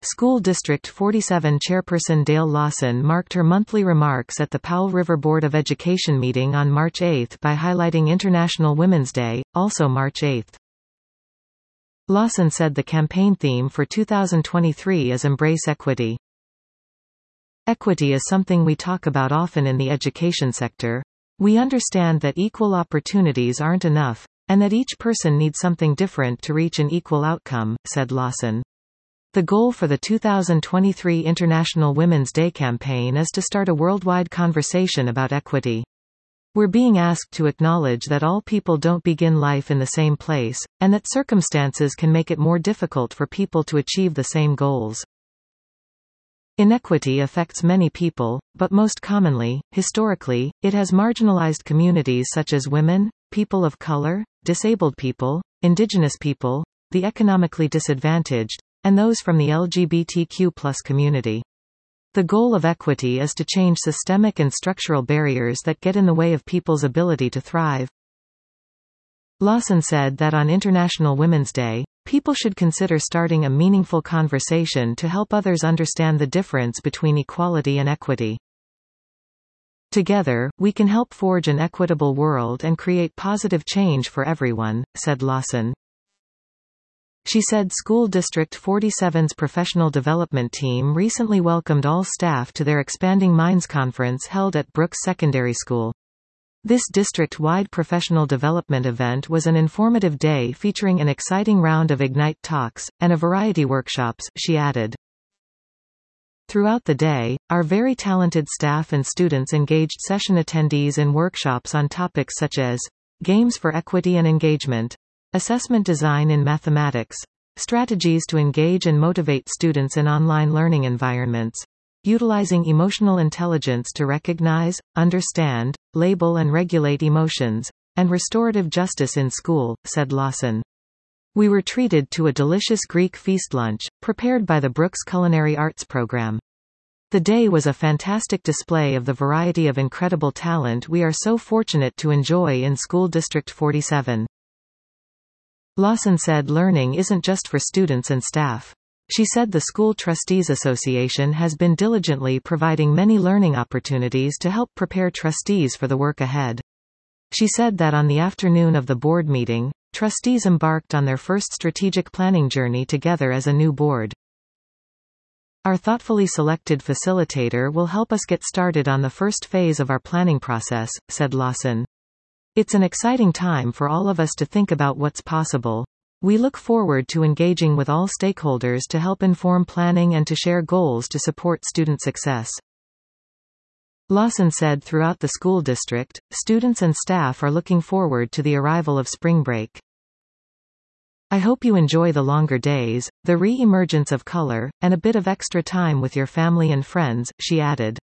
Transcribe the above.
School District 47 Chairperson Dale Lawson marked her monthly remarks at the Powell River Board of Education meeting on March 8 by highlighting International Women's Day, also March 8. Lawson said the campaign theme for 2023 is Embrace Equity. Equity is something we talk about often in the education sector. We understand that equal opportunities aren't enough, and that each person needs something different to reach an equal outcome, said Lawson. The goal for the 2023 International Women's Day campaign is to start a worldwide conversation about equity. We're being asked to acknowledge that all people don't begin life in the same place, and that circumstances can make it more difficult for people to achieve the same goals. Inequity affects many people, but most commonly, historically, it has marginalized communities such as women, people of color, disabled people, indigenous people, the economically disadvantaged, and those from the LGBTQ+ community. The goal of equity is to change systemic and structural barriers that get in the way of people's ability to thrive. Lawson said that on International Women's Day, people should consider starting a meaningful conversation to help others understand the difference between equality and equity. Together, we can help forge an equitable world and create positive change for everyone, said Lawson. She said School District 47's professional development team recently welcomed all staff to their Expanding Minds conference held at Brooks Secondary School. This district-wide professional development event was an informative day featuring an exciting round of Ignite talks, and a variety workshops, she added. Throughout the day, our very talented staff and students engaged session attendees in workshops on topics such as games for equity and engagement, assessment design in mathematics, strategies to engage and motivate students in online learning environments, utilizing emotional intelligence to recognize, understand, label and regulate emotions, and restorative justice in school, said Lawson. We were treated to a delicious Greek feast lunch, prepared by the Brooks Culinary Arts program. The day was a fantastic display of the variety of incredible talent we are so fortunate to enjoy in School District 47. Lawson said learning isn't just for students and staff. She said the School Trustees Association has been diligently providing many learning opportunities to help prepare trustees for the work ahead. She said that on the afternoon of the board meeting, trustees embarked on their first strategic planning journey together as a new board. Our thoughtfully selected facilitator will help us get started on the first phase of our planning process, said Lawson. It's an exciting time for all of us to think about what's possible. We look forward to engaging with all stakeholders to help inform planning and to share goals to support student success. Lawson said throughout the school district, students and staff are looking forward to the arrival of spring break. I hope you enjoy the longer days, the re-emergence of color, and a bit of extra time with your family and friends, she added.